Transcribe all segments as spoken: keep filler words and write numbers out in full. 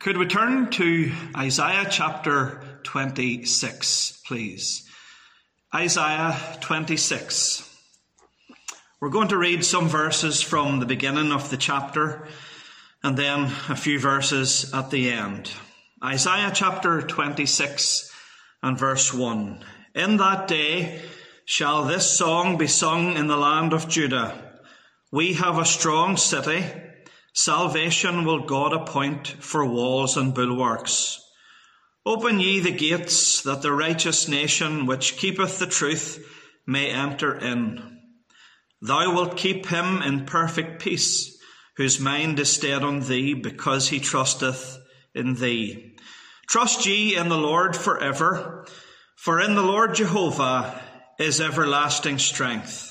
Could we turn to Isaiah chapter twenty-six, please? Isaiah twenty-six. We're going to read some verses from the beginning of the chapter and then a few verses at the end. Isaiah chapter twenty-six and verse one. In that day shall this song be sung in the land of Judah. We have a strong city. Salvation will God appoint for walls and bulwarks. Open ye the gates, that the righteous nation which keepeth the truth may enter in. Thou wilt keep him in perfect peace, whose mind is stayed on thee, because he trusteth in thee. Trust ye in the Lord forever, for in the Lord Jehovah is everlasting strength.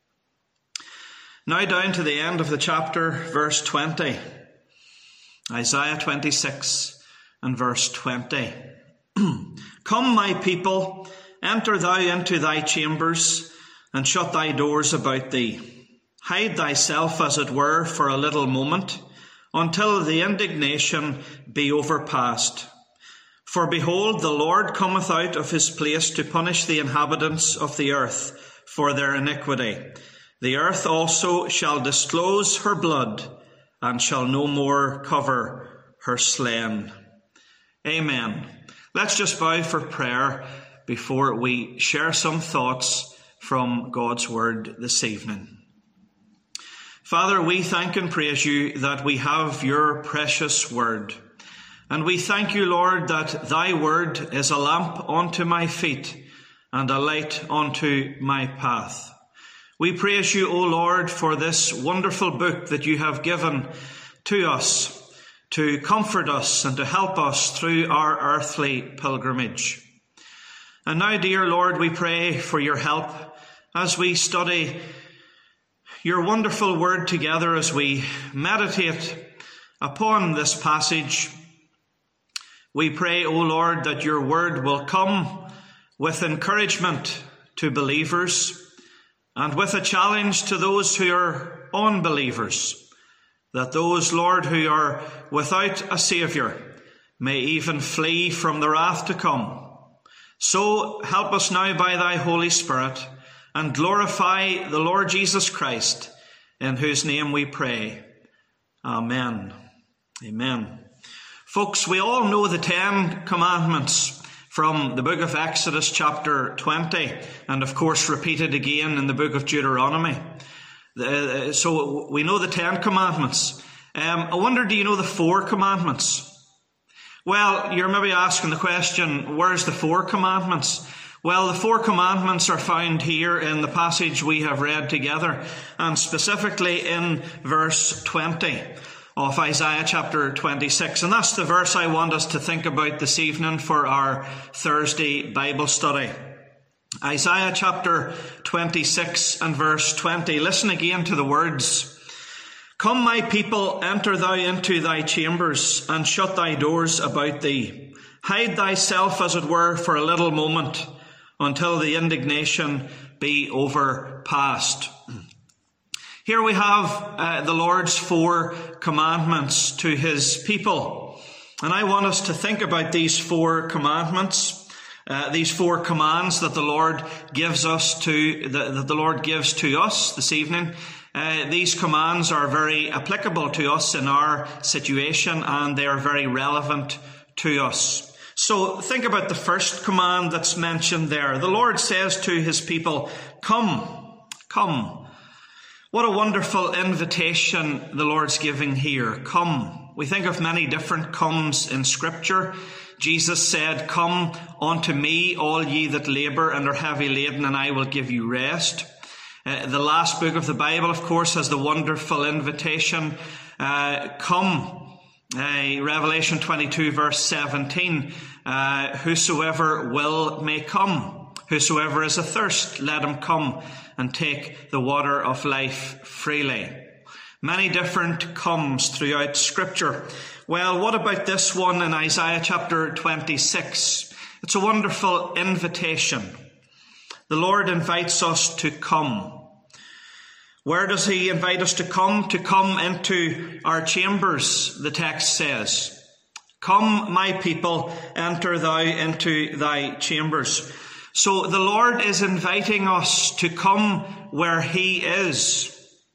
Now down to the end of the chapter, verse twenty. Isaiah twenty-six and verse twenty. Come, my people, enter thou into thy chambers, and shut thy doors about thee. Hide thyself, as it were, for a little moment, until the indignation be overpast. For behold, the Lord cometh out of his place to punish the inhabitants of the earth for their iniquity. The earth also shall disclose her blood, and shall no more cover her slain. Amen. Let's just bow for prayer before we share some thoughts from God's word this evening. Father, we thank and praise you that we have your precious word. And we thank you, Lord, that thy word is a lamp unto my feet and a light unto my path. We praise you, O Lord, for this wonderful book that you have given to us to comfort us and to help us through our earthly pilgrimage. And now, dear Lord, we pray for your help as we study your wonderful word together, as we meditate upon this passage. We pray, O Lord, that your word will come with encouragement to believers and with a challenge to those who are unbelievers, that those, Lord, who are without a Saviour may even flee from the wrath to come. So help us now by thy Holy Spirit, and glorify the Lord Jesus Christ, in whose name we pray. Amen. Amen. Folks, we all know the Ten Commandments from the book of Exodus chapter twenty, and of course repeated again in the book of Deuteronomy. Uh, so we know the Ten Commandments. Um, I wonder, do you know the Four Commandments? Well, you're maybe asking the question, where's the Four Commandments? Well, the Four Commandments are found here in the passage we have read together, and specifically in verse twenty of Isaiah chapter twenty-six. And that's the verse I want us to think about this evening for our Thursday Bible study. Isaiah chapter twenty-six and verse twenty. Listen again to the words. Come, my people, enter thou into thy chambers, and shut thy doors about thee. Hide thyself, as it were, for a little moment, until the indignation be overpast. Here we have uh, the Lord's four commandments to his people. And I want us to think about these four commandments, uh, these four commands that the Lord gives us to, that, that the Lord gives to us this evening. Uh, these commands are very applicable to us in our situation, and they are very relevant to us. So think about the first command that's mentioned there. The Lord says to his people, come, come. What a wonderful invitation the Lord's giving here. Come. We think of many different comes in Scripture. Jesus said, come unto me, all ye that labour and are heavy laden, and I will give you rest. Uh, the last book of the Bible, of course, has the wonderful invitation, uh, come. Uh, Revelation twenty-two verse seventeen, uh, whosoever will may come. Whosoever is athirst, let him come and take the water of life freely. Many different comes throughout Scripture. Well, what about this one in Isaiah chapter twenty-six? It's a wonderful invitation. The Lord invites us to come. Where does he invite us to come? To come into our chambers, the text says. Come, my people, enter thou into thy chambers. So the Lord is inviting us to come where he is.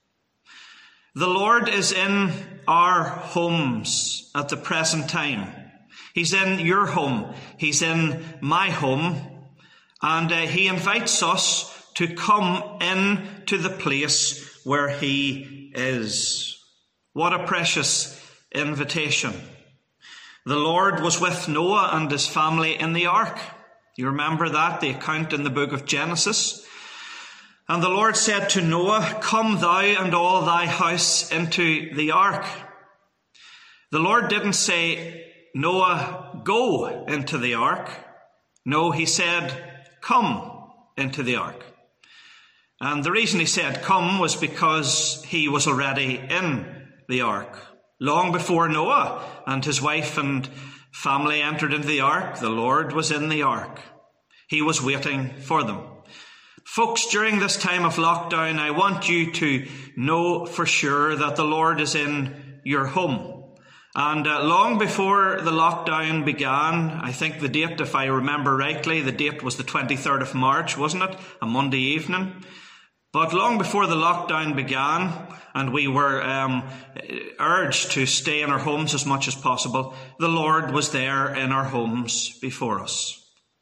The Lord is in our homes at the present time. He's in your home. He's in my home. And uh, he invites us to come in to the place where he is. What a precious invitation. The Lord was with Noah and his family in the ark. You remember that, the account in the book of Genesis. And the Lord said to Noah, come thou and all thy house into the ark. The Lord didn't say, Noah, go into the ark. No, he said, come into the ark. And the reason he said come was because he was already in the ark. Long before Noah and his wife and family entered into the ark, the Lord was in the ark. He was waiting for them. Folks, during this time of lockdown, I want you to know for sure that the Lord is in your home. And uh, long before the lockdown began, I think the date, if I remember rightly, the date was the twenty-third of March, wasn't it? A Monday evening. But long before the lockdown began, and we were um, urged to stay in our homes as much as possible, the Lord was there in our homes before us.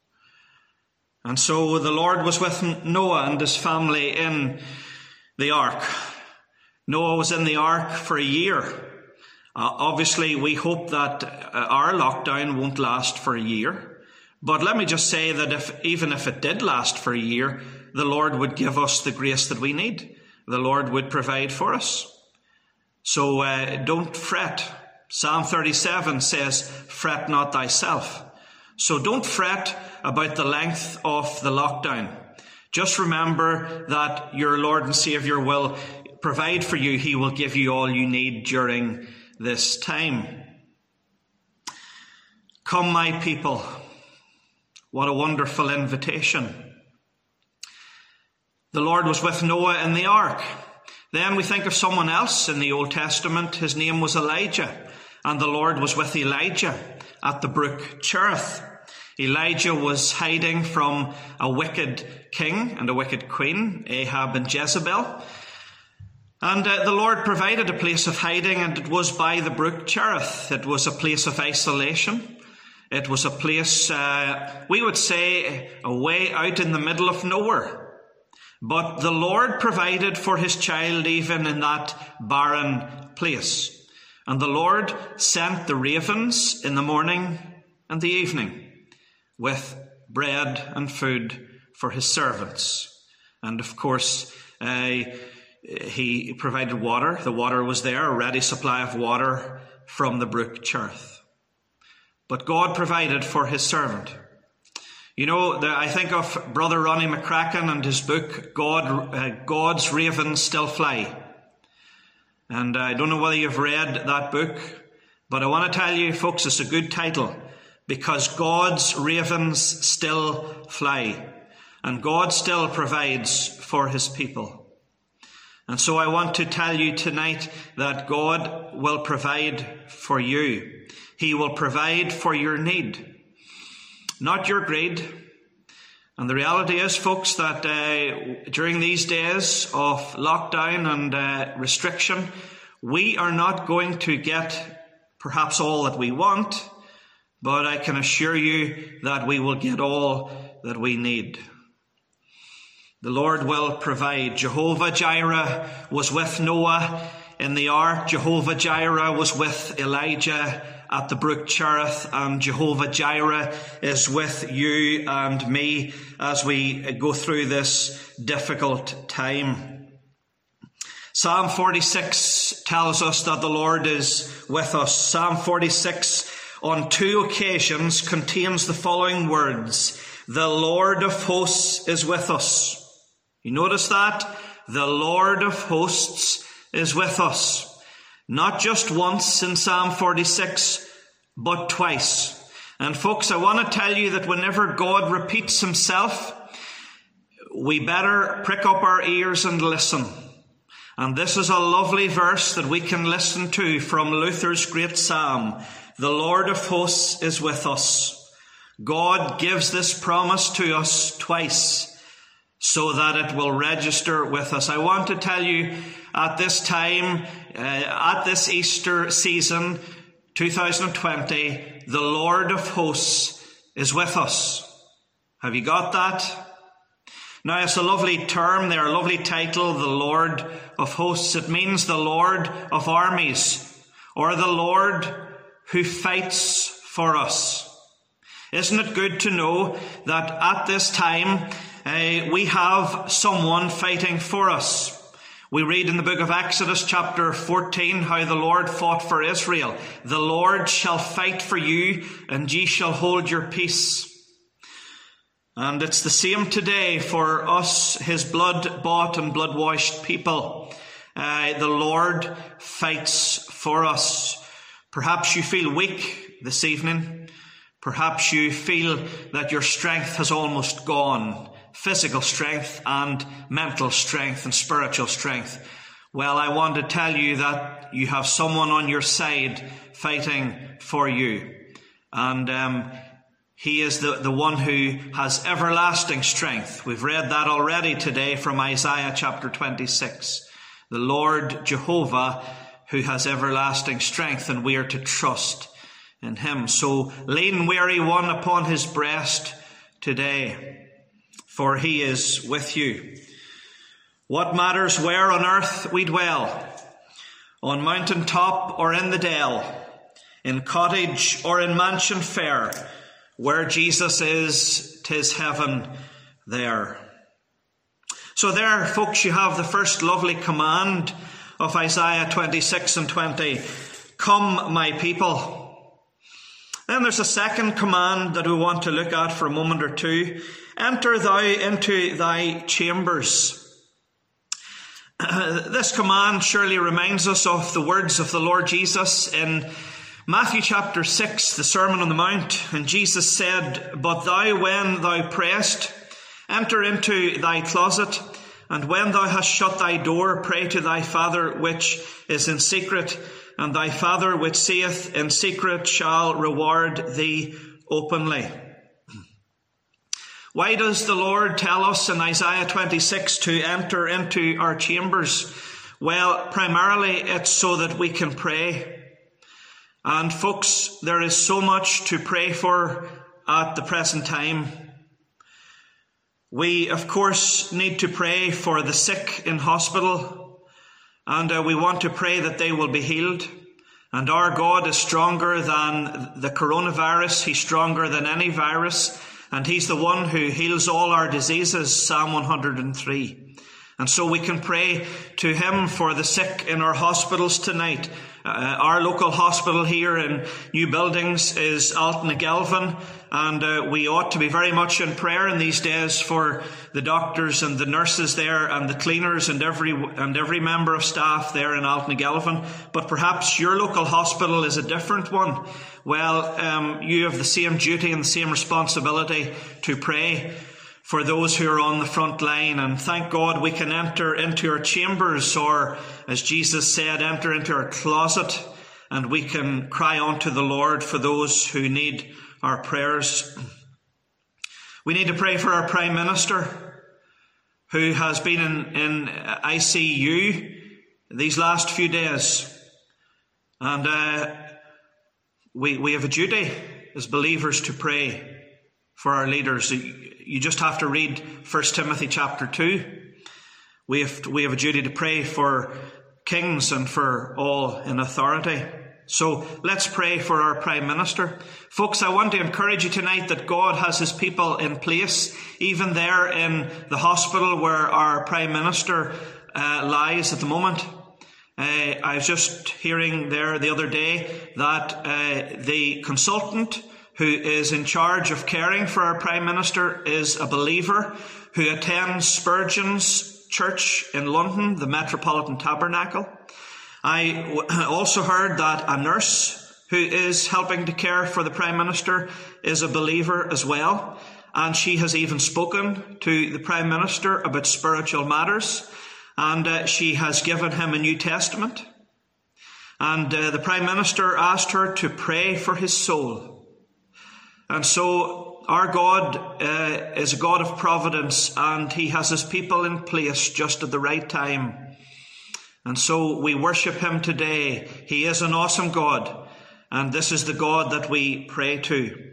And so the Lord was with Noah and his family in the ark. Noah was in the ark for a year. Uh, obviously, we hope that uh, our lockdown won't last for a year. But let me just say that if even if it did last for a year, the Lord would give us the grace that we need. The Lord would provide for us. So uh, don't fret. Psalm thirty-seven says, fret not thyself. So don't fret about the length of the lockdown. Just remember that your Lord and Saviour will provide for you. He will give you all you need during this time. Come, my people. What a wonderful invitation. The Lord was with Noah in the ark. Then we think of someone else in the Old Testament. His name was Elijah. And the Lord was with Elijah at the brook Cherith. Elijah was hiding from a wicked king and a wicked queen, Ahab and Jezebel. And uh, the Lord provided a place of hiding, and it was by the brook Cherith. It was a place of isolation. It was a place, uh, we would say, away out in the middle of nowhere. But the Lord provided for his child even in that barren place. And the Lord sent the ravens in the morning and the evening with bread and food for his servants. And of course, uh, he provided water. The water was there, a ready supply of water from the brook Cherith. But God provided for his servant. You know, the, I think of Brother Ronnie McCracken and his book, God, uh, God's Ravens Still Fly. And I don't know whether you've read that book, but I want to tell you, folks, it's a good title, because God's ravens still fly, and God still provides for his people. And so I want to tell you tonight that God will provide for you. He will provide for your need, not your greed. And the reality is, folks, that uh, during these days of lockdown and uh, restriction, we are not going to get perhaps all that we want, but I can assure you that we will get all that we need. The Lord will provide. Jehovah Jireh was with Noah in the ark. Jehovah Jireh was with Elijah at the brook Cherith, and Jehovah Jireh is with you and me as we go through this difficult time. Psalm forty-six tells us that the Lord is with us. Psalm forty-six on two occasions contains the following words: the Lord of hosts is with us. You notice that? The Lord of hosts is with us. Not just once in Psalm forty-six, but twice. And folks, I want to tell you that whenever God repeats himself, we better prick up our ears and listen. And this is a lovely verse that we can listen to from Luther's great psalm. The Lord of hosts is with us. God gives this promise to us twice so that it will register with us. I want to tell you at this time, uh, at this Easter season, two thousand twenty, the Lord of hosts is with us. Have you got that? Now, it's a lovely term there, a lovely title, the Lord of hosts. It means the Lord of armies, or the Lord who fights for us. Isn't it good to know that at this time uh, we have someone fighting for us? We read in the book of Exodus chapter fourteen how the Lord fought for Israel. The Lord shall fight for you, and ye shall hold your peace. And it's the same today for us, his blood-bought and blood-washed people. Uh, the Lord fights for us. Perhaps you feel weak this evening. Perhaps you feel that your strength has almost gone. Physical strength and mental strength and spiritual strength. Well, I want to tell you that you have someone on your side fighting for you. And um, he is the, the one who has everlasting strength. We've read that already today from Isaiah chapter twenty-six. The Lord Jehovah who has everlasting strength, and we are to trust in him. So lean, weary one, upon his breast today, for he is with you. What matters where on earth we dwell, on mountain top or in the dell, in cottage or in mansion fair, where Jesus is, 'tis heaven there. So there, folks, you have the first lovely command of Isaiah twenty-six and twenty. Come, my people. Then there's a second command that we want to look at for a moment or two. Enter thou into thy chambers. This command surely reminds us of the words of the Lord Jesus in Matthew chapter six, the Sermon on the Mount. And Jesus said, But thou, when thou prayest, enter into thy closet, and when thou hast shut thy door, pray to thy Father which is in secret, and thy Father which seeth in secret shall reward thee openly. Why does the Lord tell us in Isaiah twenty-six to enter into our chambers? Well, primarily it's so that we can pray. And folks, there is so much to pray for at the present time. We, of course, need to pray for the sick in hospital, and uh, we want to pray that they will be healed. And our God is stronger than the coronavirus. He's stronger than any virus, and he's the one who heals all our diseases, Psalm one hundred three. And so we can pray to him for the sick in our hospitals tonight. Uh, our local hospital here in New Buildings is Altnagelvin, and uh, we ought to be very much in prayer in these days for the doctors and the nurses there and the cleaners and every and every member of staff there in Altnagelvin. But perhaps your local hospital is a different one. Well, um, you have the same duty and the same responsibility to pray for those who are on the front line. And thank God we can enter into our chambers, or as Jesus said, enter into our closet, and we can cry unto the Lord for those who need our prayers. We need to pray for our Prime Minister, who has been in, in I C U these last few days. And uh, we, we have a duty as believers to pray for our leaders. You just have to read First Timothy chapter two. We have, we have a duty to pray for kings and for all in authority. So let's pray for our Prime Minister. Folks, I want to encourage you tonight that God has his people in place, even there in the hospital where our Prime Minister uh, lies at the moment. Uh, I was just hearing there the other day that uh, the consultant who is in charge of caring for our Prime Minister is a believer who attends Spurgeon's church in London, the Metropolitan Tabernacle. I also heard that a nurse who is helping to care for the Prime Minister is a believer as well, and she has even spoken to the Prime Minister about spiritual matters, and uh, she has given him a New Testament. And uh, the Prime Minister asked her to pray for his soul. And so our God uh, is a God of providence, and he has his people in place just at the right time. And so we worship him today. He is an awesome God, and this is the God that we pray to.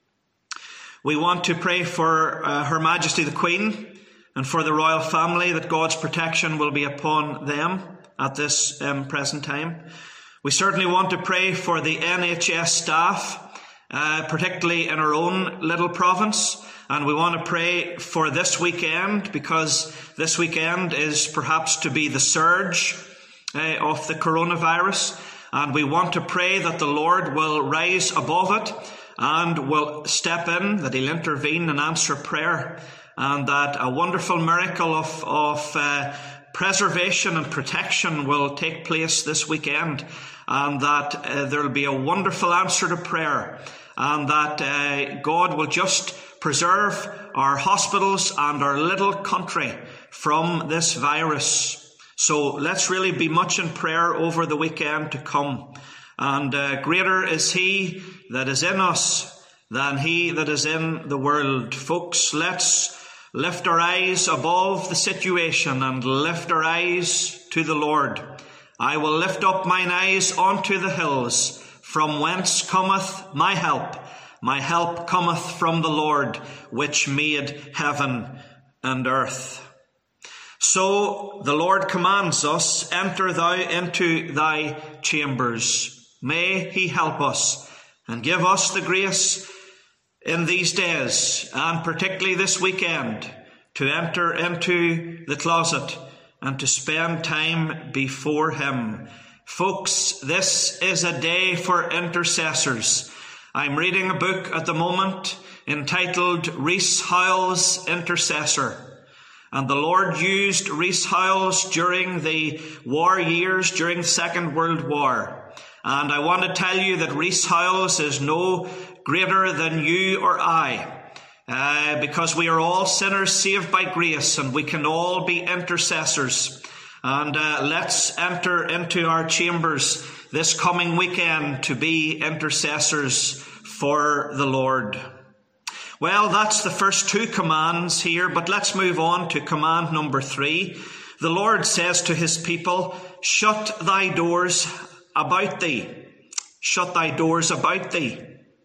We want to pray for uh, Her Majesty the Queen and for the royal family, that God's protection will be upon them at this um, present time. We certainly want to pray for the N H S staff, uh, particularly in our own little province. And we want to pray for this weekend, because this weekend is perhaps to be the surge uh, of the coronavirus. And we want to pray that the Lord will rise above it and will step in, that he'll intervene and answer prayer, and that a wonderful miracle of, of uh, preservation and protection will take place this weekend, and that uh, there will be a wonderful answer to prayer, and that uh, God will just preserve our hospitals and our little country from this virus. So let's really be much in prayer over the weekend to come. And uh, greater is he that is in us than he that is in the world. Folks, let's lift our eyes above the situation and lift our eyes to the Lord. I will lift up mine eyes unto the hills, from whence cometh my help. My help cometh from the Lord, which made heaven and earth. So the Lord commands us, enter thou into thy chambers. May he help us and give us the grace in these days, and particularly this weekend, to enter into the closet and to spend time before him. Folks, this is a day for intercessors. I'm reading a book at the moment entitled Rees Howells Intercessor. And the Lord used Rees Howells during the war years, during the Second World War. And I want to tell you that Rees Howells is no greater than you or I. Uh, because we are all sinners saved by grace, and we can all be intercessors. And uh, let's enter into our chambers this coming weekend to be intercessors for the Lord. Well, that's the first two commands here, but let's move on to command number three. The Lord says to his people, shut thy doors about thee. Shut thy doors about thee.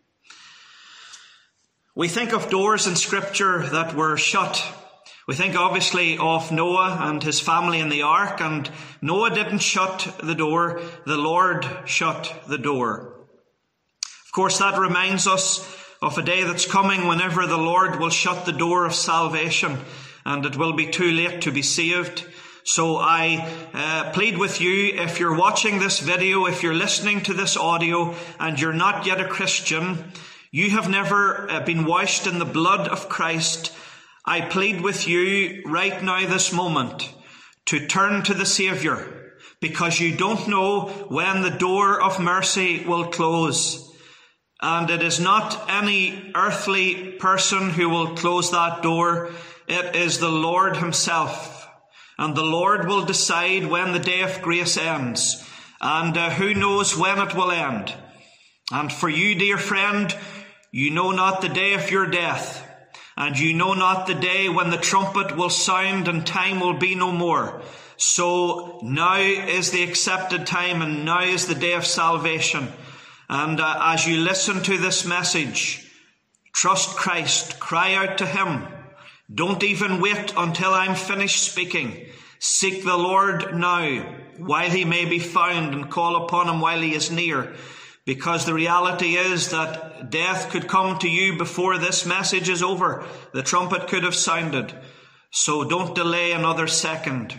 We think of doors in Scripture that were shut. We think obviously of Noah and his family in the ark, and Noah didn't shut the door, the Lord shut the door. Of course, that reminds us of a day that's coming whenever the Lord will shut the door of salvation, and it will be too late to be saved. So I uh, plead with you, if you're watching this video, if you're listening to this audio, and you're not yet a Christian, you have never uh, been washed in the blood of Christ, I plead with you right now, this moment, to turn to the Saviour, because you don't know when the door of mercy will close. And it is not any earthly person who will close that door. It is the Lord himself. And the Lord will decide when the day of grace ends. And uh, who knows when it will end. And for you, dear friend, you know not the day of your death, and you know not the day when the trumpet will sound and time will be no more. So now is the accepted time, and now is the day of salvation. And uh, as you listen to this message, trust Christ, cry out to him. Don't even wait until I'm finished speaking. Seek the Lord now, while he may be found, and call upon him while he is near. Because the reality is that death could come to you before this message is over. The trumpet could have sounded. So don't delay another second.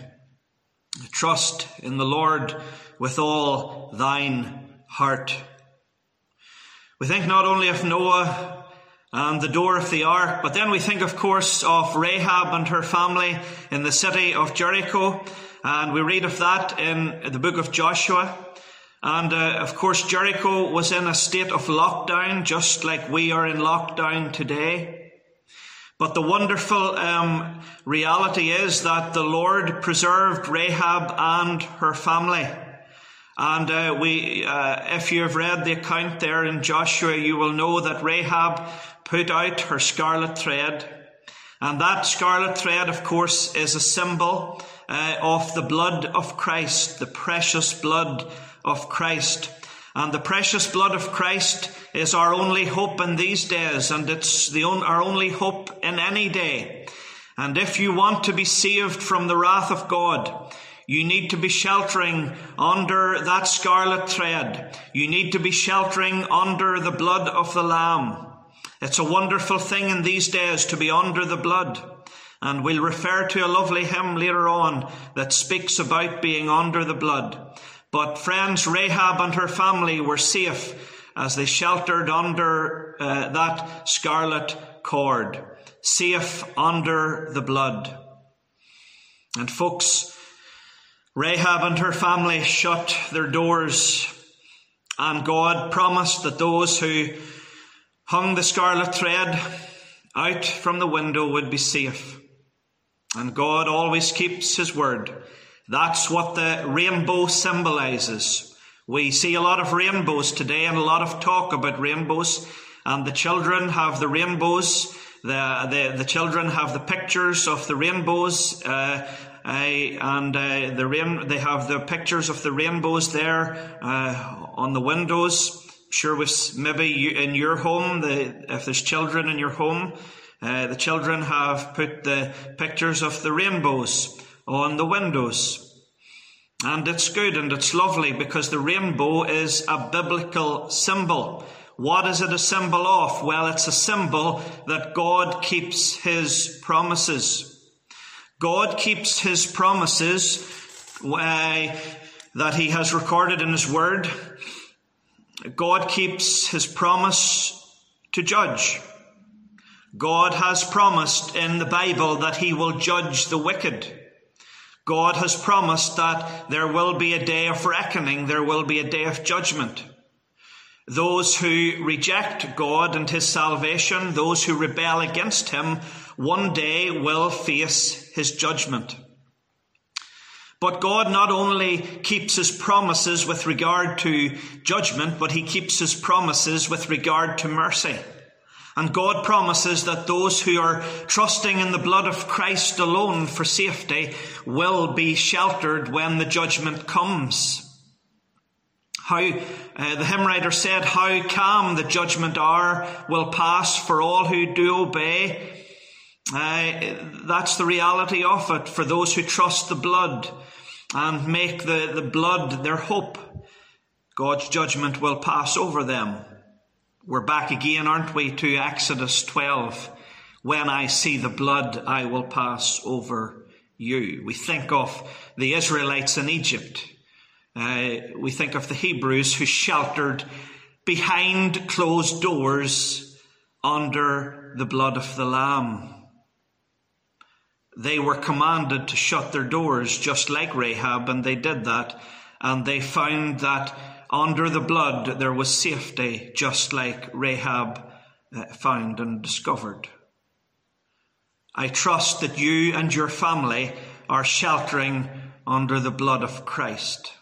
Trust in the Lord with all thine heart. We think not only of Noah and the door of the ark, but then we think, of course, of Rahab and her family in the city of Jericho. And we read of that in the book of Joshua. And, uh, of course, Jericho was in a state of lockdown, just like we are in lockdown today. But the wonderful um, reality is that the Lord preserved Rahab and her family. And uh, we, uh, if you have read the account there in Joshua, you will know that Rahab put out her scarlet thread. And that scarlet thread, of course, is a symbol uh, of the blood of Christ, the precious blood of Christ. And the precious blood of Christ is our only hope in these days, and it's the on, our only hope in any day. And if you want to be saved from the wrath of God, you need to be sheltering under that scarlet thread. You need to be sheltering under the blood of the Lamb. It's a wonderful thing in these days to be under the blood. And we'll refer to a lovely hymn later on that speaks about being under the blood. But friends, Rahab and her family were safe as they sheltered under uh, that scarlet cord. Safe under the blood. And folks, Rahab and her family shut their doors, and God promised that those who hung the scarlet thread out from the window would be safe. And God always keeps his word. That's what the rainbow symbolizes. We see a lot of rainbows today and a lot of talk about rainbows, and the children have the rainbows. The, the, the children have the pictures of the rainbows, uh, uh, and uh, the rain, they have the pictures of the rainbows there uh, on the windows. Sure, with maybe you, in your home, the, if there's children in your home, uh, the children have put the pictures of the rainbows on the windows. And it's good and it's lovely because the rainbow is a biblical symbol. What is it a symbol of? Well, it's a symbol that God keeps his promises. God keeps his promises uh, that he has recorded in his word. God keeps his promise to judge. God has promised in the Bible that he will judge the wicked. God has promised that there will be a day of reckoning, there will be a day of judgment. Those who reject God and his salvation, those who rebel against him, one day will face his judgment. But God not only keeps his promises with regard to judgment, but he keeps his promises with regard to mercy. And God promises that those who are trusting in the blood of Christ alone for safety will be sheltered when the judgment comes. How, uh, the hymn writer said, how calm the judgment hour will pass for all who do obey. Uh, that's the reality of it for those who trust the blood and make the, the blood their hope. God's judgment will pass over them. We're back again, aren't we, to Exodus twelve. When I see the blood, I will pass over you. We think of the Israelites in Egypt. Uh, we think of the Hebrews who sheltered behind closed doors under the blood of the Lamb. They were commanded to shut their doors just like Rahab, and they did that. And they found that under the blood there was safety, just like Rahab uh, found and discovered. I trust that you and your family are sheltering under the blood of Christ.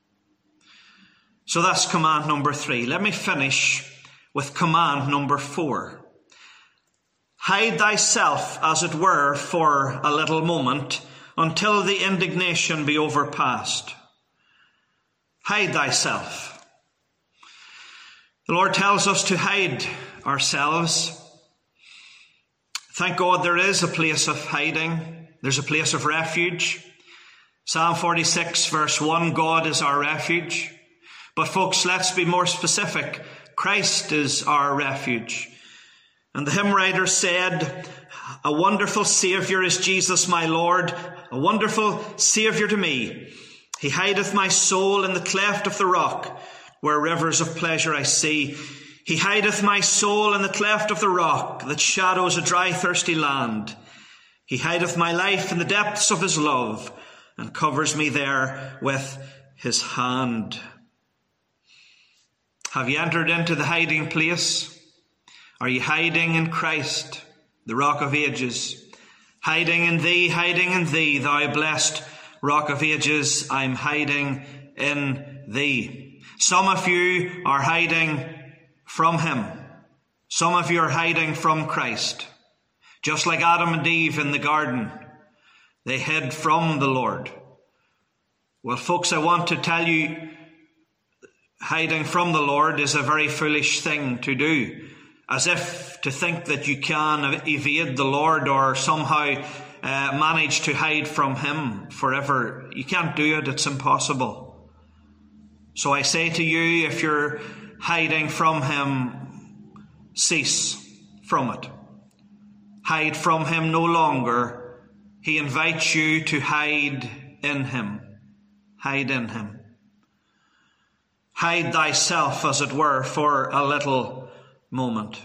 So that's command number three. Let me finish with command number four. Hide thyself, as it were, for a little moment, until the indignation be overpast. Hide thyself. The Lord tells us to hide ourselves. Thank God there is a place of hiding. There's a place of refuge. Psalm forty-six verse one, God is our refuge. But folks, let's be more specific. Christ is our refuge. And the hymn writer said, a wonderful Saviour is Jesus my Lord, a wonderful Saviour to me. He hideth my soul in the cleft of the rock, where rivers of pleasure I see. He hideth my soul in the cleft of the rock, that shadows a dry thirsty land. He hideth my life in the depths of his love, and covers me there with his hand. Have you entered into the hiding place? Are you hiding in Christ, the rock of ages? Hiding in thee, hiding in thee, thou blessed rock of ages, I'm hiding in thee. Some of you are hiding from him. Some of you are hiding from Christ. Just like Adam and Eve in the garden, they hid from the Lord. Well, folks, I want to tell you, hiding from the Lord is a very foolish thing to do. As if to think that you can evade the Lord or somehow uh, manage to hide from him forever. You can't do it. It's impossible. So I say to you, if you're hiding from him, cease from it. Hide from him no longer. He invites you to hide in him. Hide in him. Hide thyself, as it were, for a little moment.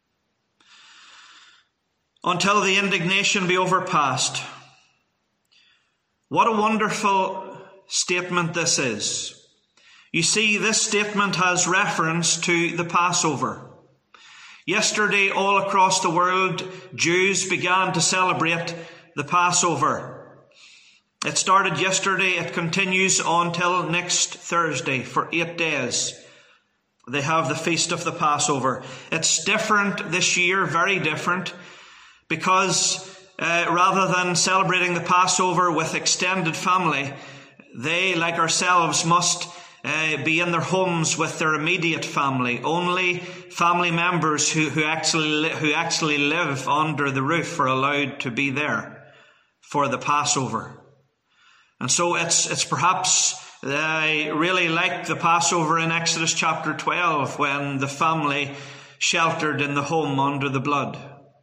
Until the indignation be overpast. What a wonderful statement this is. You see, this statement has reference to the Passover. Yesterday, all across the world, Jews began to celebrate the Passover. It started yesterday. It continues until next Thursday for eight days. They have the Feast of the Passover. It's different this year, very different, because uh, rather than celebrating the Passover with extended family, they, like ourselves, must uh, be in their homes with their immediate family. Only family members who, who, actually li- who actually live under the roof are allowed to be there for the Passover. And so it's it's perhaps uh, really like the Passover in Exodus chapter twelve, when the family sheltered in the home under the blood.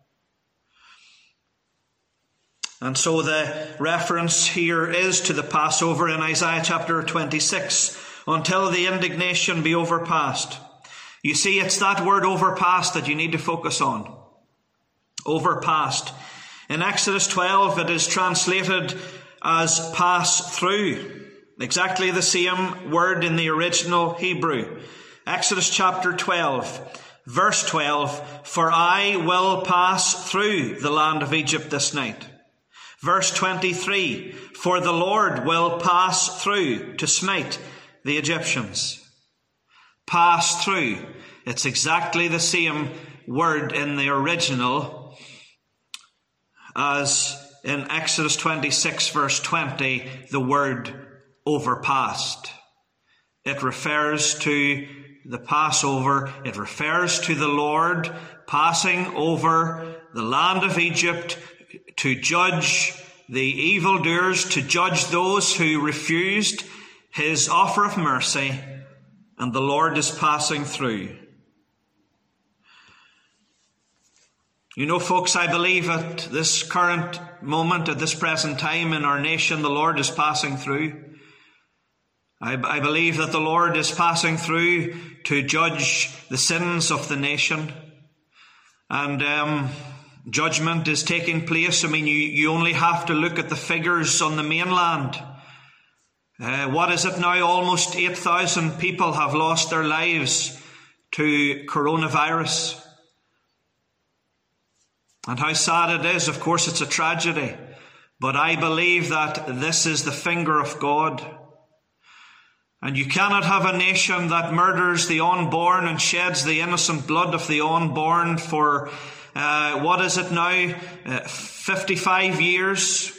And so the reference here is to the Passover in Isaiah chapter twenty-six, until the indignation be overpast. You see, it's that word overpast that you need to focus on. Overpast. In Exodus twelve, it is translated as pass through. Exactly the same word in the original Hebrew. Exodus chapter twelve, verse twelve, for I will pass through the land of Egypt this night. Verse twenty-three, for the Lord will pass through to smite the Egyptians. Pass through. It's exactly the same word in the original as in Exodus twenty-six, verse twenty, the word overpassed. It refers to the Passover. It refers to the Lord passing over the land of Egypt to judge the evildoers, to judge those who refused his offer of mercy, and the Lord is passing through. You know, folks, I believe at this current moment, at this present time in our nation, the Lord is passing through. I, I believe that the Lord is passing through to judge the sins of the nation. And um, judgment is taking place. I mean, you, you only have to look at the figures on the mainland. Uh, what is it now? Almost eight thousand people have lost their lives to coronavirus. And how sad it is. Of course, it's a tragedy. But I believe that this is the finger of God. And you cannot have a nation that murders the unborn and sheds the innocent blood of the unborn for, uh, what is it now, uh, fifty-five years,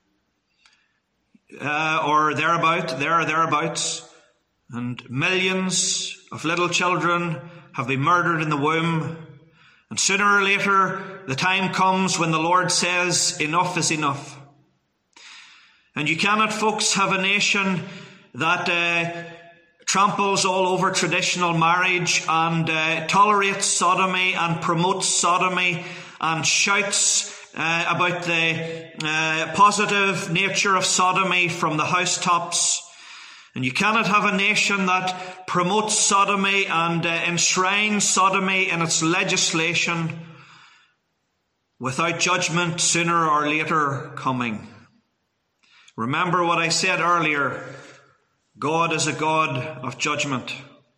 uh, or thereabout, there or thereabouts. And millions of little children have been murdered in the womb. And sooner or later, the time comes when the Lord says, enough is enough. And you cannot, folks, have a nation that uh, tramples all over traditional marriage and uh, tolerates sodomy and promotes sodomy and shouts uh, about the uh, positive nature of sodomy from the housetops. And you cannot have a nation that promotes sodomy and uh, enshrines sodomy in its legislation without judgment sooner or later coming. Remember what I said earlier. God is a God of judgment.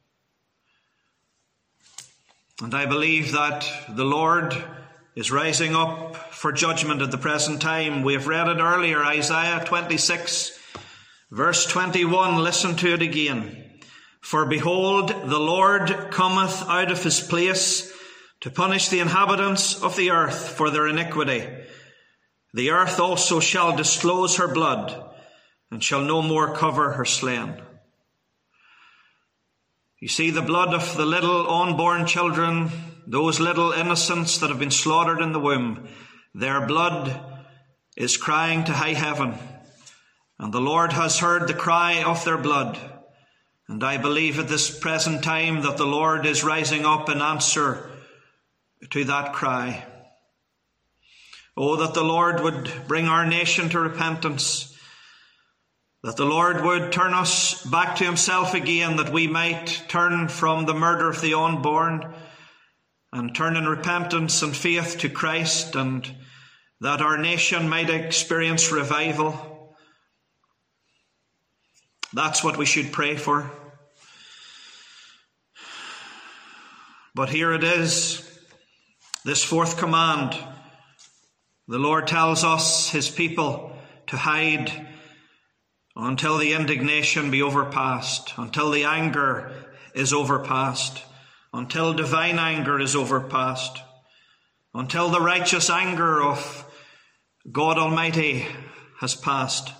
And I believe that the Lord is rising up for judgment at the present time. We have read it earlier, Isaiah twenty-six, verse twenty-one. Listen to it again. For behold, the Lord cometh out of his place to punish the inhabitants of the earth for their iniquity. The earth also shall disclose her blood, and shall no more cover her slain. You see, the blood of the little unborn children, those little innocents that have been slaughtered in the womb, their blood is crying to high heaven, and the Lord has heard the cry of their blood. And I believe at this present time that the Lord is rising up in answer to that cry. Oh, that the Lord would bring our nation to repentance, that the Lord would turn us back to himself again, that we might turn from the murder of the unborn and turn in repentance and faith to Christ, and that our nation might experience revival. That's what we should pray for. But here it is, this fourth command. The Lord tells us, his people, to hide until the indignation be overpast, until the anger is overpast, until divine anger is overpast, until the righteous anger of God Almighty has passed.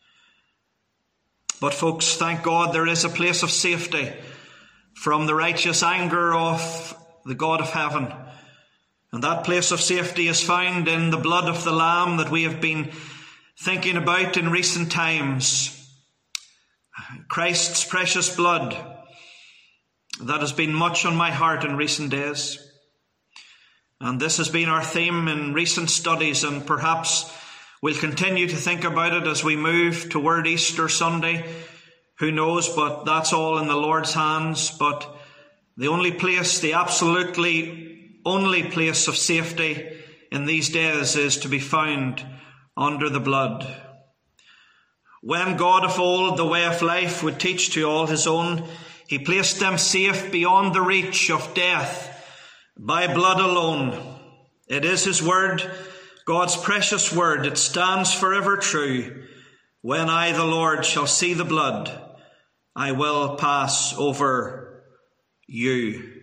But folks, thank God there is a place of safety from the righteous anger of the God of heaven. And that place of safety is found in the blood of the Lamb that we have been thinking about in recent times. Christ's precious blood that has been much on my heart in recent days. And this has been our theme in recent studies, and perhaps we'll continue to think about it as we move toward Easter Sunday. Who knows, but that's all in the Lord's hands. But the only place, the absolutely only place of safety in these days is to be found under the blood. When God of old, the way of life, would teach to all his own, he placed them safe beyond the reach of death by blood alone. It is his word, God's precious word. It stands forever true. When I, the Lord, shall see the blood, I will pass over you.